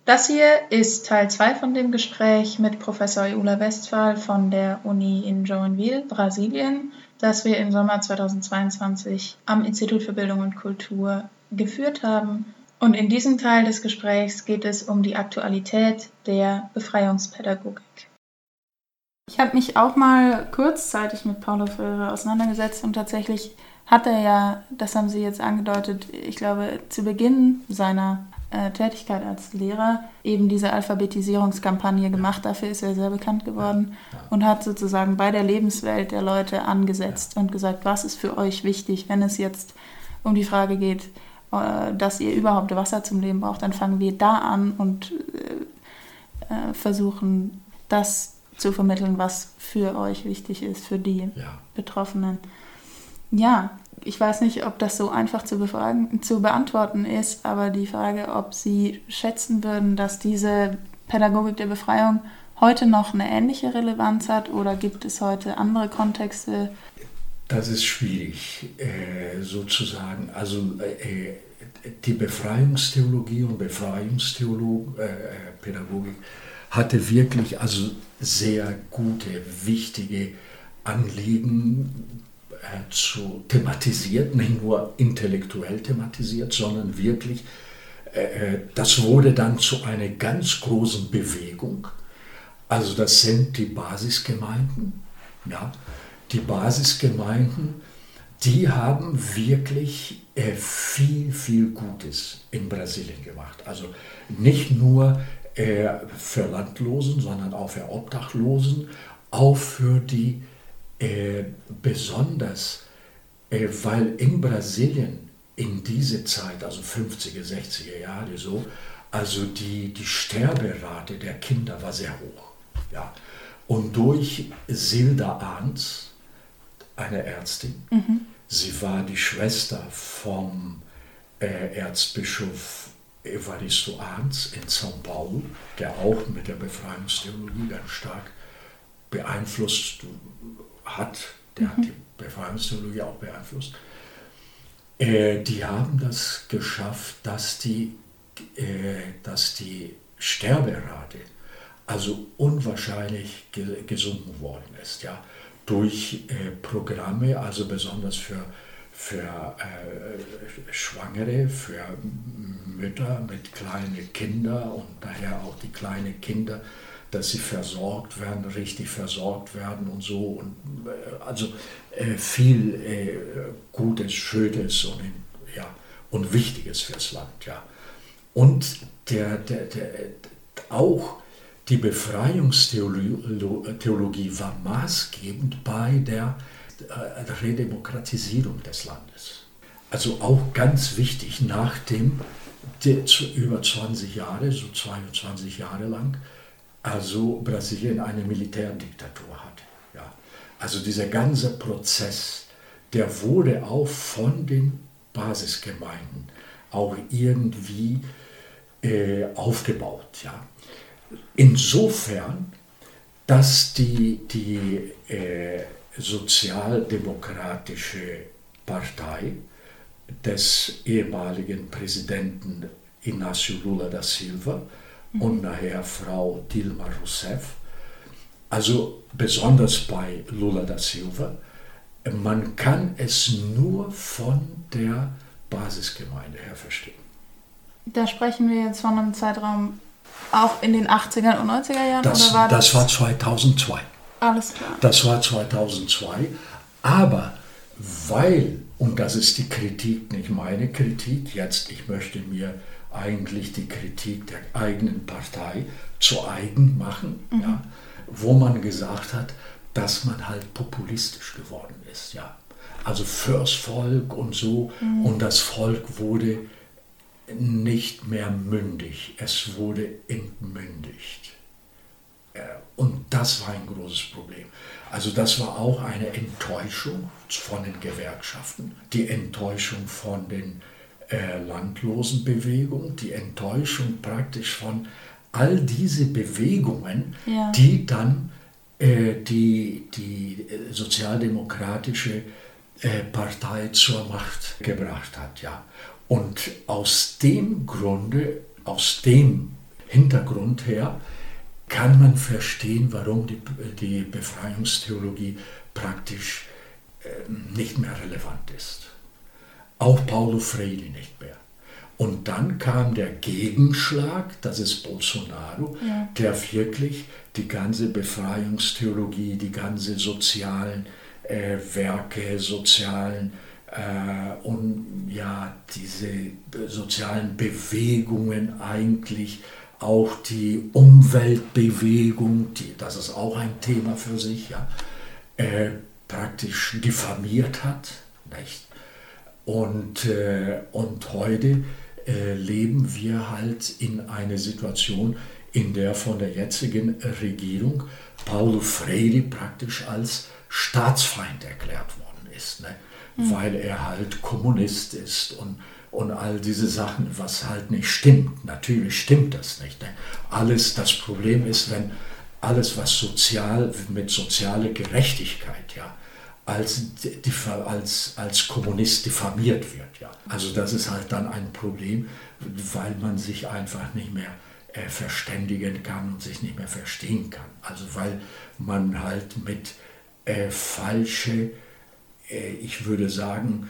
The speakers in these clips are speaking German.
Das hier ist Teil 2 von dem Gespräch mit Professor Eula Westphal von der Uni in Joinville, Brasilien, das wir im Sommer 2022 am Institut für Bildung und Kultur geführt haben. Und in diesem Teil des Gesprächs geht es um die Aktualität der Befreiungspädagogik. Ich habe mich auch mal kurzzeitig mit Paulo Freire auseinandergesetzt und tatsächlich hat er ja, das haben Sie jetzt angedeutet, ich glaube zu Beginn seiner Tätigkeit als Lehrer eben diese Alphabetisierungskampagne gemacht. Dafür ist er sehr bekannt geworden und hat sozusagen bei der Lebenswelt der Leute angesetzt und gesagt, was ist für euch wichtig, wenn es jetzt um die Frage geht, dass ihr überhaupt Wasser zum Leben braucht, dann fangen wir da an und versuchen, das zu vermitteln, was für euch wichtig ist, für die Betroffenen. Ja, ich weiß nicht, ob das so einfach zu beantworten ist, aber die Frage, ob Sie schätzen würden, dass diese Pädagogik der Befreiung heute noch eine ähnliche Relevanz hat oder gibt es heute andere Kontexte? Das ist schwierig, sozusagen. Also die Befreiungstheologie und Befreiungspädagogik hatte wirklich also sehr gute, wichtige Anliegen zu thematisiert, nicht nur intellektuell thematisiert, sondern wirklich, das wurde dann zu einer ganz großen Bewegung. Also das sind die Basisgemeinden. Ja, die Basisgemeinden, die haben wirklich viel, viel Gutes in Brasilien gemacht. Also nicht nur für Landlosen, sondern auch für Obdachlosen, auch für die besonders, weil in Brasilien in dieser Zeit, also 50er, 60er Jahre so, also die Sterberate der Kinder war sehr hoch. Ja. Und durch Silda Arns, eine Ärztin, sie war die Schwester vom Erzbischof Evaristo Arns in São Paulo, der auch mit der Befreiungstheologie ganz stark beeinflusst hat, der hat die Befreiungstheologie auch beeinflusst. Die haben das geschafft, dass die Sterberate also unwahrscheinlich gesunken worden ist, ja, durch Programme, also besonders für Schwangere, für Mütter mit kleinen Kindern und daher auch die kleinen Kinder, dass sie versorgt werden, richtig versorgt werden und so. Und, also viel Gutes, Schönes und Wichtiges fürs Land. Ja. Und auch die Befreiungstheologie war maßgebend bei der Redemokratisierung des Landes. Also auch ganz wichtig, nachdem über 20 Jahre, so 22 Jahre lang, also Brasilien eine Militärdiktatur hat. Ja. Also dieser ganze Prozess, der wurde auch von den Basisgemeinden auch irgendwie aufgebaut. Ja. Insofern, dass die Sozialdemokratische Partei des ehemaligen Präsidenten Inácio Lula da Silva und nachher Frau Dilma Rousseff, also besonders bei Lula da Silva, man kann es nur von der Basisgemeinde her verstehen. Da sprechen wir jetzt von einem Zeitraum auch in den 80er und 90er Jahren? Das war 2002. Alles klar. Das war 2002, aber weil, und das ist die Kritik, nicht meine Kritik, jetzt, ich möchte mir eigentlich die Kritik der eigenen Partei zu eigen machen, ja, wo man gesagt hat, dass man halt populistisch geworden ist. Ja. Also fürs Volk und so, und das Volk wurde nicht mehr mündig, es wurde entmündigt. Und das war ein großes Problem. Also das war auch eine Enttäuschung von den Gewerkschaften, die Enttäuschung von den Landlosenbewegungen, die Enttäuschung praktisch von all diese Bewegungen, die dann die sozialdemokratische Partei zur Macht gebracht hat. Ja. Und aus dem Grunde, aus dem Hintergrund her kann man verstehen, warum die Befreiungstheologie praktisch nicht mehr relevant ist. Auch Paulo Freire nicht mehr. Und dann kam der Gegenschlag, das ist Bolsonaro, der wirklich die ganze Befreiungstheologie, die ganze sozialen Werke, und ja, diese sozialen Bewegungen eigentlich, auch die Umweltbewegung, das ist auch ein Thema für sich, ja, praktisch diffamiert hat. Nicht? Und heute leben wir halt in einer Situation, in der von der jetzigen Regierung Paulo Freire praktisch als Staatsfeind erklärt worden ist, ne? Weil er halt Kommunist ist und all diese Sachen, was halt nicht stimmt. Natürlich stimmt das nicht. Ne? Das Problem ist, wenn alles, was mit sozialer Gerechtigkeit, ja, als Kommunist diffamiert wird. Ja. Also das ist halt dann ein Problem, weil man sich einfach nicht mehr verständigen kann und sich nicht mehr verstehen kann. Also weil man halt mit falsche, ich würde sagen,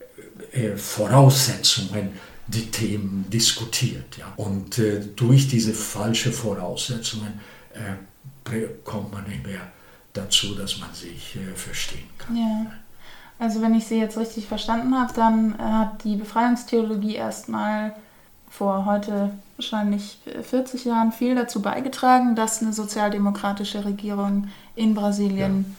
Voraussetzungen die Themen diskutiert. Ja. Und durch diese falschen Voraussetzungen kommt man nicht mehr dazu, dass man sich verstehen kann. Ja. Also wenn ich Sie jetzt richtig verstanden habe, dann hat die Befreiungstheologie erstmal vor heute wahrscheinlich 40 Jahren viel dazu beigetragen, dass eine sozialdemokratische Regierung in Brasilien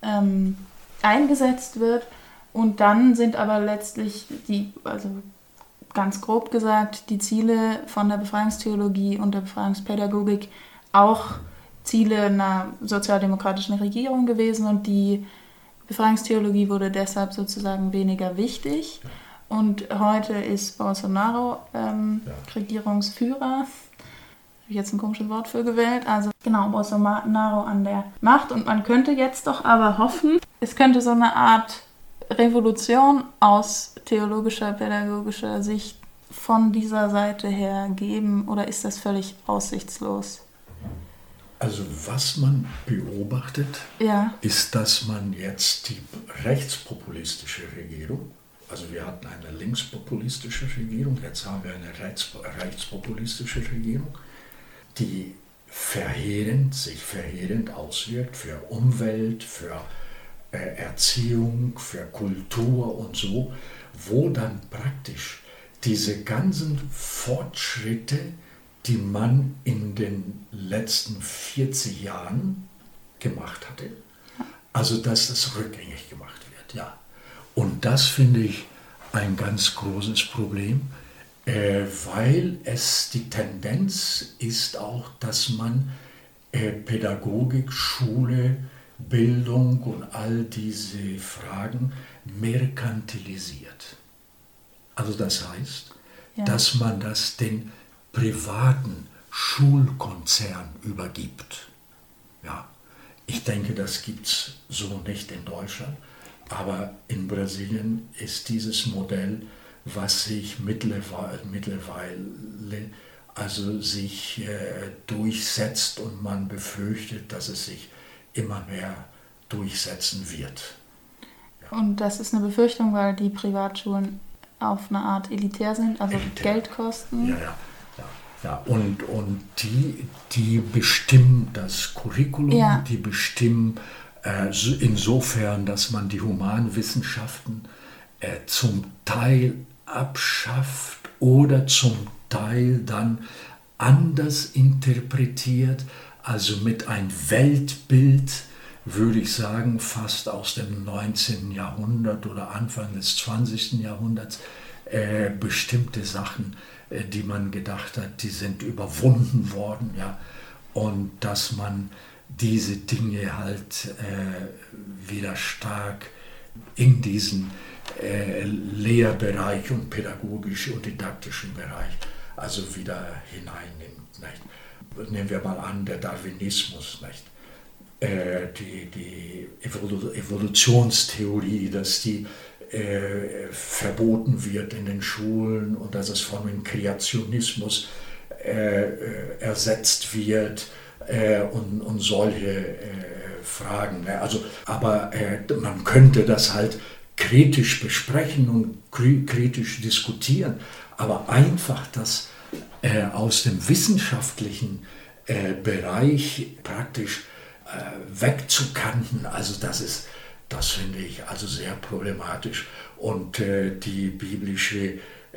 eingesetzt wird. Und dann sind aber letztlich also ganz grob gesagt, die Ziele von der Befreiungstheologie und der Befreiungspädagogik auch Ziele einer sozialdemokratischen Regierung gewesen, und die Befreiungstheologie wurde deshalb sozusagen weniger wichtig. Und heute ist Bolsonaro Regierungsführer. Habe ich jetzt ein komisches Wort für gewählt. Also genau, Bolsonaro an der Macht. Und man könnte jetzt doch aber hoffen, es könnte so eine Art Revolution aus theologischer, pädagogischer Sicht von dieser Seite her geben. Oder ist das völlig aussichtslos? Also was man beobachtet, ist, dass man jetzt die rechtspopulistische Regierung, also wir hatten eine linkspopulistische Regierung, jetzt haben wir eine rechtspopulistische Regierung, die sich verheerend auswirkt für Umwelt, für Erziehung, für Kultur und so, wo dann praktisch diese ganzen Fortschritte, die man in den letzten 40 Jahren gemacht hatte, also dass das rückgängig gemacht wird. Ja. Und das finde ich ein ganz großes Problem, weil es die Tendenz ist auch, dass man Pädagogik, Schule, Bildung und all diese Fragen merkantilisiert. Also das heißt, dass man das den privaten Schulkonzern übergibt. Ja, ich denke, das gibt es so nicht in Deutschland, aber in Brasilien ist dieses Modell, was sich mittlerweile durchsetzt, und man befürchtet, dass es sich immer mehr durchsetzen wird. Ja. Und das ist eine Befürchtung, weil die Privatschulen auf eine Art elitär sind, also Geld kosten. Ja, und die bestimmen das Curriculum, die bestimmen insofern, dass man die Humanwissenschaften zum Teil abschafft oder zum Teil dann anders interpretiert, also mit einem Weltbild, würde ich sagen, fast aus dem 19. Jahrhundert oder Anfang des 20. Jahrhunderts, bestimmte Sachen, die man gedacht hat, die sind überwunden worden, ja, und dass man diese Dinge halt wieder stark in diesen Lehrbereich und pädagogischen und didaktischen Bereich also wieder hineinnimmt. Nicht? Nehmen wir mal an, der Darwinismus, nicht? Die Evolutionstheorie, dass die verboten wird in den Schulen und dass es von dem Kreationismus ersetzt wird und solche Fragen. Ne? Also, aber man könnte das halt kritisch besprechen und kritisch diskutieren, aber einfach das aus dem wissenschaftlichen Bereich praktisch wegzukanten, also das finde ich also sehr problematisch. Und die biblischen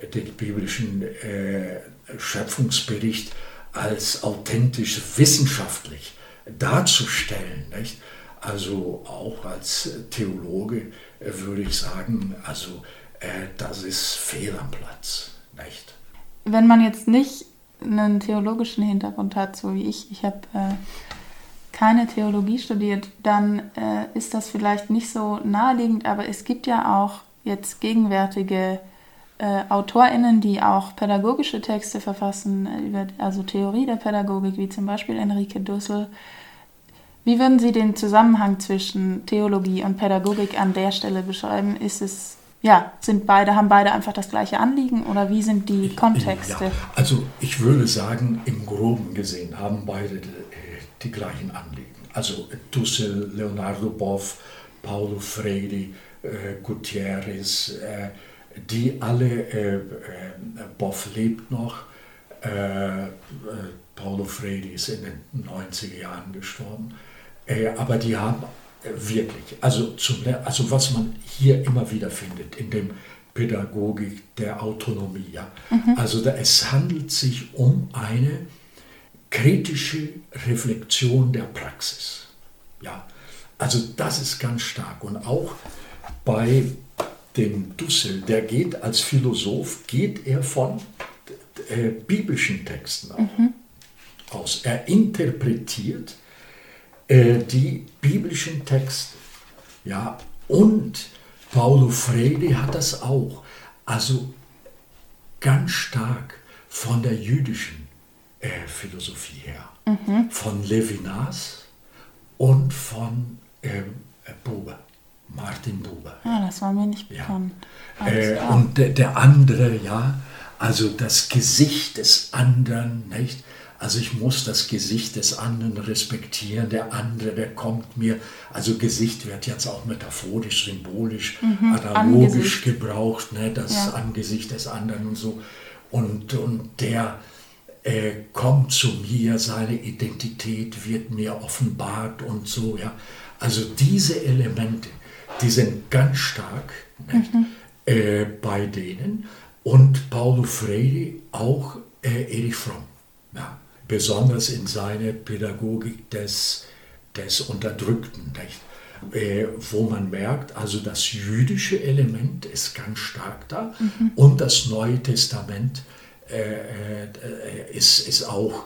Schöpfungsbericht als authentisch wissenschaftlich darzustellen, nicht? Also auch als Theologe würde ich sagen, also das ist fehl am Platz, nicht? Wenn man jetzt nicht einen theologischen Hintergrund hat, so wie ich habe keine Theologie studiert, dann ist das vielleicht nicht so naheliegend, aber es gibt ja auch jetzt gegenwärtige AutorInnen, die auch pädagogische Texte verfassen, also Theorie der Pädagogik, wie zum Beispiel Enrique Dussel. Wie würden Sie den Zusammenhang zwischen Theologie und Pädagogik an der Stelle beschreiben? Haben beide einfach das gleiche Anliegen oder wie sind die Kontexte? Ja, also ich würde sagen, im Groben gesehen haben beide die gleichen Anliegen. Also Dussel, Leonardo Boff, Paulo Freire, Gutierrez, die alle, Boff lebt noch, Paulo Freire ist in den 90er Jahren gestorben, aber die haben wirklich, also was man hier immer wieder findet in dem Pädagogik der Autonomie, ja? Also es handelt sich um eine kritische Reflexion der Praxis. Ja, also das ist ganz stark. Und auch bei dem Dussel, der geht als Philosoph, von biblischen Texten aus. Er interpretiert die biblischen Texte. Ja, und Paulo Freire hat das auch. Also ganz stark von der jüdischen Philosophie her, von Levinas und von Buber, Martin Buber. Ah, das war mir nicht bekannt. Und der andere, ja, also das Gesicht des anderen, nicht? Also ich muss das Gesicht des anderen respektieren, der andere, der kommt mir, also Gesicht wird jetzt auch metaphorisch, symbolisch, analogisch gebraucht, ne? Das Angesicht des anderen und so. Und der kommt zu mir, seine Identität wird mir offenbart und so, ja. Also diese Elemente, die sind ganz stark bei denen und Paulo Freire auch Erich Fromm, ja. Besonders in seiner Pädagogik des Unterdrückten, nicht? Wo man merkt, also das jüdische Element ist ganz stark da und das Neue Testament ist auch,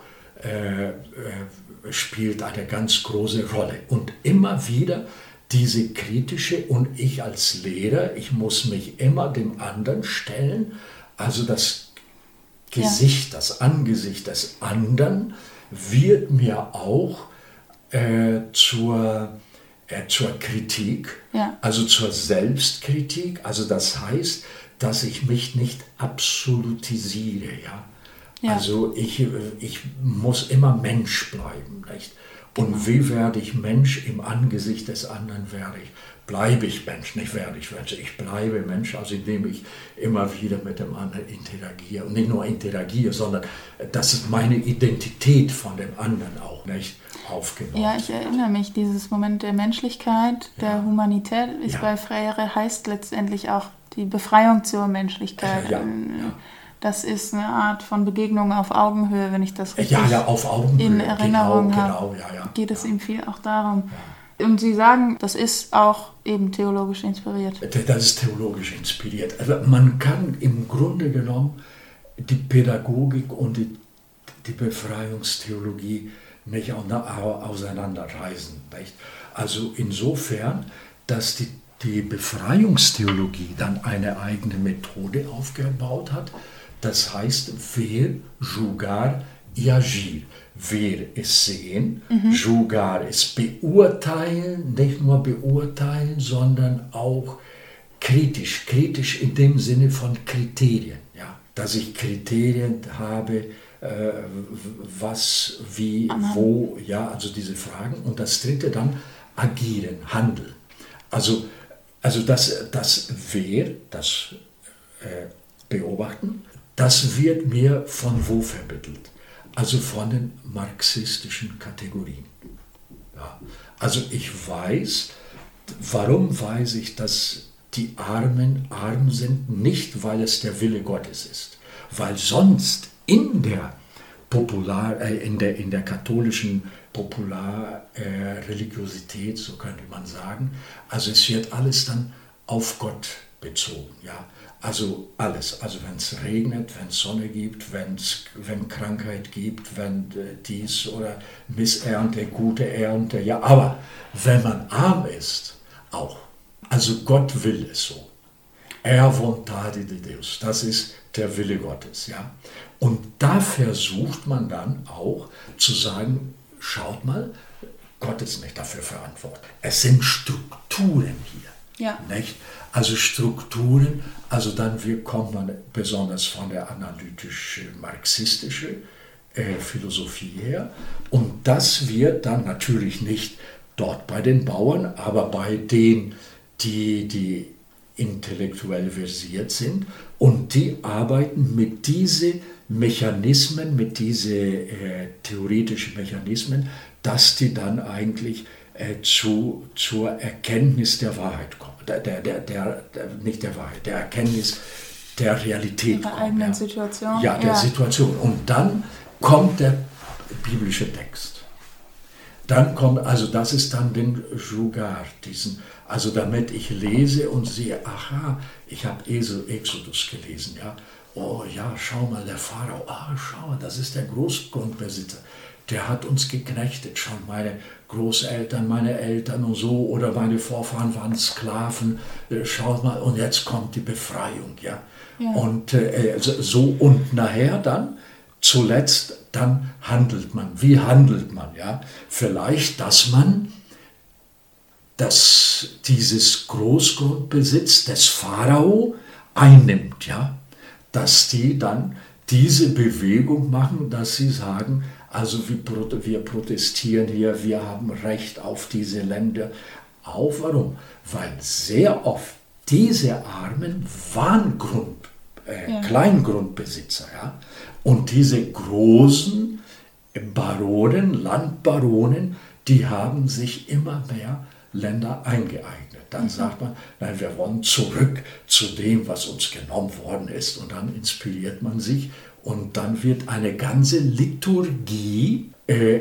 spielt eine ganz große Rolle. Und immer wieder diese kritische, und ich als Lehrer, ich muss mich immer dem anderen stellen, also das Gesicht, das Angesicht des anderen wird mir auch zur Kritik, also zur Selbstkritik, also das heißt, dass ich mich nicht absolutisiere, ja. Also ich muss immer Mensch bleiben, nicht? Und wie werde ich Mensch im Angesicht des anderen bleibe ich Mensch, nicht werde ich Mensch. Ich bleibe Mensch, also indem ich immer wieder mit dem anderen interagiere. Und nicht nur interagiere, sondern das ist meine Identität von dem anderen auch nicht aufgenommen. Ja, ich erinnere mich, dieses Moment der Menschlichkeit, der Humanität ist bei Freire, heißt letztendlich auch die Befreiung zur Menschlichkeit. Das ist eine Art von Begegnung auf Augenhöhe, wenn ich das richtig auf Augenhöhe, in Erinnerung habe. Geht es ihm viel auch darum. Und Sie sagen, das ist auch eben theologisch inspiriert. Das ist theologisch inspiriert. Also man kann im Grunde genommen die Pädagogik und die Befreiungstheologie nicht auseinanderreißen. Nicht? Also insofern, dass die Befreiungstheologie dann eine eigene Methode aufgebaut hat. Das heißt, ver, jugar y agir. Ver ist sehen, jugar ist beurteilen, nicht nur beurteilen, sondern auch kritisch in dem Sinne von Kriterien. Ja? Dass ich Kriterien habe, was, wie, wo, ja, also diese Fragen. Und das dritte dann agieren, handeln. Also das Wer, das Beobachten, das wird mir von wo vermittelt? Also von den marxistischen Kategorien. Ja. Also ich weiß, warum weiß ich, dass die Armen arm sind? Nicht, weil es der Wille Gottes ist. Weil sonst in der katholischen Popularreligiosität, so könnte man sagen, also es wird alles dann auf Gott bezogen. Ja? Also alles, also wenn es regnet, wenn es Sonne gibt, wenn Krankheit gibt, wenn dies oder Missernte, gute Ernte, ja, aber wenn man arm ist, auch. Also Gott will es so. Er vontade de Deus, das ist der Wille Gottes. Ja? Und da versucht man dann auch zu sagen, schaut mal, Gott ist nicht dafür verantwortlich. Es sind Strukturen hier. Ja. Nicht? Also Strukturen, also dann kommt man besonders von der analytisch-marxistischen Philosophie her. Und das wird dann natürlich nicht dort bei den Bauern, aber bei denen, die intellektuell versiert sind und die arbeiten mit diesen Mechanismen, mit diesen theoretischen Mechanismen, dass die dann eigentlich zur Erkenntnis der Wahrheit kommen, nicht der Wahrheit, der Erkenntnis der Realität kommen. Der eigenen Situation. Ja, der Situation. Und dann kommt der biblische Text. Dann kommt, also das ist dann den Jugar, also damit ich lese und sehe, aha, ich habe Exodus gelesen, ja. Oh ja, schau mal, der Pharao, schau mal, das ist der Großgrundbesitzer. Der hat uns geknechtet, schon meine Großeltern, meine Eltern und so, oder meine Vorfahren waren Sklaven, schau mal, und jetzt kommt die Befreiung, ja. Und so, und nachher dann, zuletzt, dann handelt man. Wie handelt man? Ja? Vielleicht, dass man dieses Großgrundbesitz des Pharao einnimmt. Ja? Dass die dann diese Bewegung machen, dass sie sagen, also wir protestieren hier, wir haben Recht auf diese Länder. Auch warum? Weil sehr oft diese Armen waren Kleingrundbesitzer. Ja? Und diese großen Baronen, Landbaronen, die haben sich immer mehr Länder eingeeignet. Dann sagt man, nein, wir wollen zurück zu dem, was uns genommen worden ist. Und dann inspiriert man sich und dann wird eine ganze Liturgie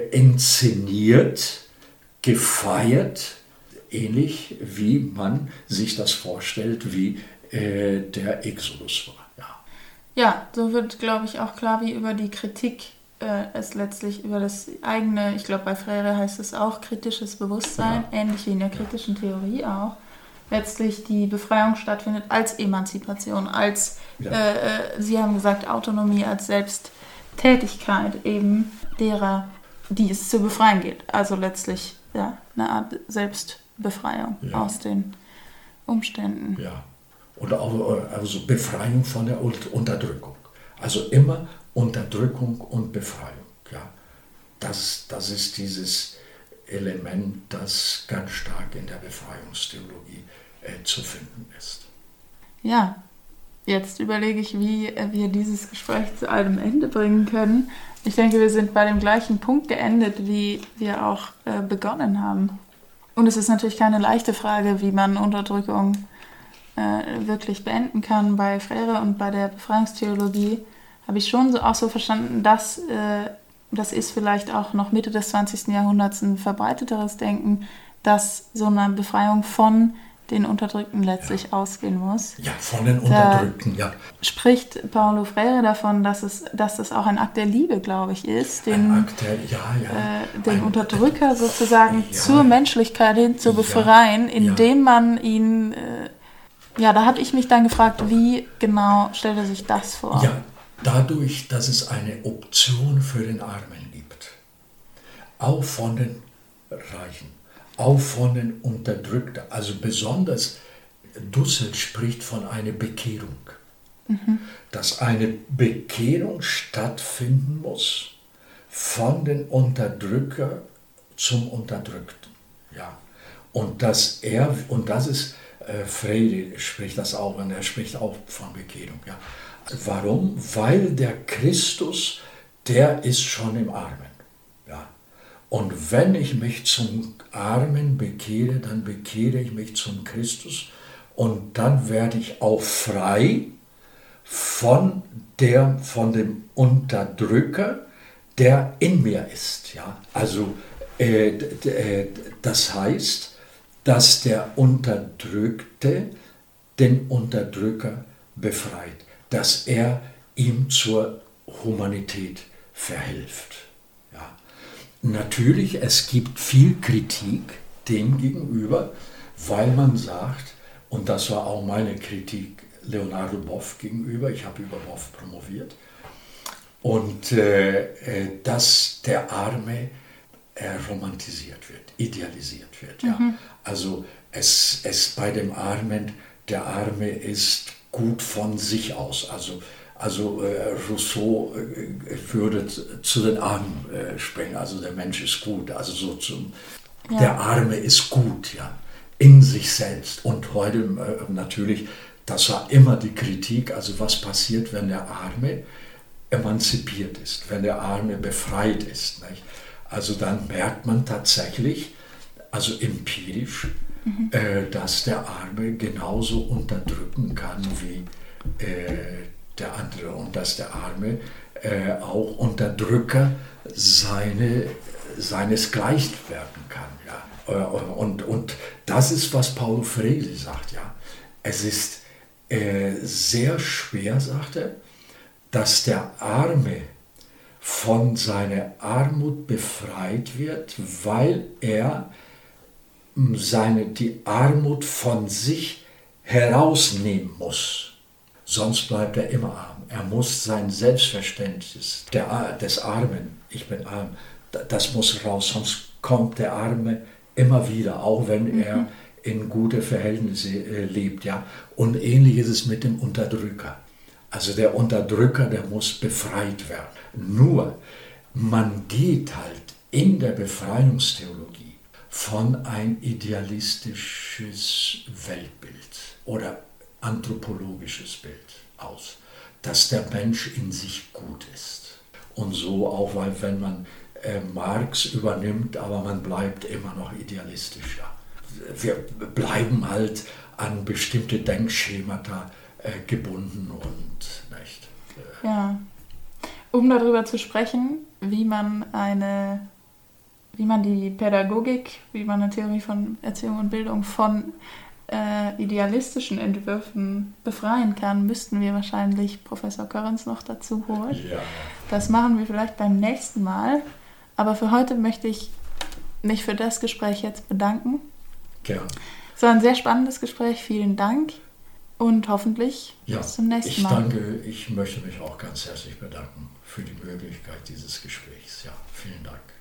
inszeniert, gefeiert, ähnlich wie man sich das vorstellt, wie der Exodus war. Ja, so wird, glaube ich, auch klar, wie über die Kritik es letztlich über das eigene, ich glaube bei Freire heißt es auch kritisches Bewusstsein, ähnlich wie in der kritischen Theorie auch, letztlich die Befreiung stattfindet als Emanzipation, als, Sie haben gesagt, Autonomie als Selbsttätigkeit eben derer, die es zu befreien gilt. Also letztlich eine Art Selbstbefreiung aus den Umständen. Ja. Oder auch also Befreiung von der Unterdrückung. Also immer Unterdrückung und Befreiung. Ja. Das ist dieses Element, das ganz stark in der Befreiungstheologie zu finden ist. Ja, jetzt überlege ich, wie wir dieses Gespräch zu einem Ende bringen können. Ich denke, wir sind bei dem gleichen Punkt geendet, wie wir auch begonnen haben. Und es ist natürlich keine leichte Frage, wie man Unterdrückung wirklich beenden kann. Bei Freire und bei der Befreiungstheologie habe ich schon auch so verstanden, dass das ist vielleicht auch noch Mitte des 20. Jahrhunderts ein verbreiteteres Denken, dass so eine Befreiung von den Unterdrückten letztlich ausgehen muss. Ja, von den Unterdrückten, ja. Spricht Paulo Freire davon, dass das auch ein Akt der Liebe, glaube ich, ist, den Unterdrücker sozusagen zur Menschlichkeit hin zu befreien, indem man ihn... da habe ich mich dann gefragt, wie genau stellt er sich das vor? Ja, dadurch, dass es eine Option für den Armen gibt. Auch von den Reichen, auch von den Unterdrückten. Also besonders Dussel spricht von einer Bekehrung. dass eine Bekehrung stattfinden muss von den Unterdrücker zum Unterdrückten. Ja. Und das ist, Freire spricht das auch, und er spricht auch von Bekehrung. Ja. Warum? Weil der Christus, der ist schon im Armen. Ja. Und wenn ich mich zum Armen bekehre, dann bekehre ich mich zum Christus und dann werde ich auch frei von dem Unterdrücker, der in mir ist. Ja? Also das heißt, dass der Unterdrückte den Unterdrücker befreit, dass er ihm zur Humanität verhilft. Ja? Natürlich, es gibt viel Kritik dem gegenüber, weil man sagt, und das war auch meine Kritik Leonardo Boff gegenüber, ich habe über Boff promoviert, und dass der Arme romantisiert wird, idealisiert wird. Ja. Also es bei dem Armen, der Arme ist gut von sich aus. Also Rousseau würde zu den Armen springen, also der Mensch ist gut, also so der Arme ist gut, ja, in sich selbst. Und heute natürlich, das war immer die Kritik, also was passiert, wenn der Arme emanzipiert ist, wenn der Arme befreit ist. Nicht? Also dann merkt man tatsächlich, also empirisch, dass der Arme genauso unterdrücken kann wie der andere und dass der Arme auch Unterdrücker seinesgleichen werden kann. Ja? Und das ist, was Paulo Freire sagt. Ja? Es ist sehr schwer, sagt er, dass der Arme von seiner Armut befreit wird, weil er die Armut von sich herausnehmen muss. Sonst bleibt er immer arm. Er muss sein Selbstverständnis des Armen, ich bin arm, das muss raus, sonst kommt der Arme immer wieder, auch wenn er in gute Verhältnisse lebt. Ja? Und ähnlich ist es mit dem Unterdrücker. Also der Unterdrücker, der muss befreit werden. Nur, man geht halt in der Befreiungstheologie von ein idealistisches Weltbild oder anthropologisches Bild aus, dass der Mensch in sich gut ist. Und so auch, weil wenn man Marx übernimmt, aber man bleibt immer noch idealistisch. Ja. Wir bleiben halt an bestimmte Denkschemata gebunden und nicht. Ja, um darüber zu sprechen, wie man die Pädagogik, wie man eine Theorie von Erziehung und Bildung von idealistischen Entwürfen befreien kann, müssten wir wahrscheinlich Professor Körrens noch dazu holen. Ja. Das machen wir vielleicht beim nächsten Mal. Aber für heute möchte ich mich für das Gespräch jetzt bedanken. Gern. Es war ein sehr spannendes Gespräch. Vielen Dank. Und hoffentlich bis zum nächsten Mal. Danke, ich möchte mich auch ganz herzlich bedanken für die Möglichkeit dieses Gesprächs. Ja, vielen Dank.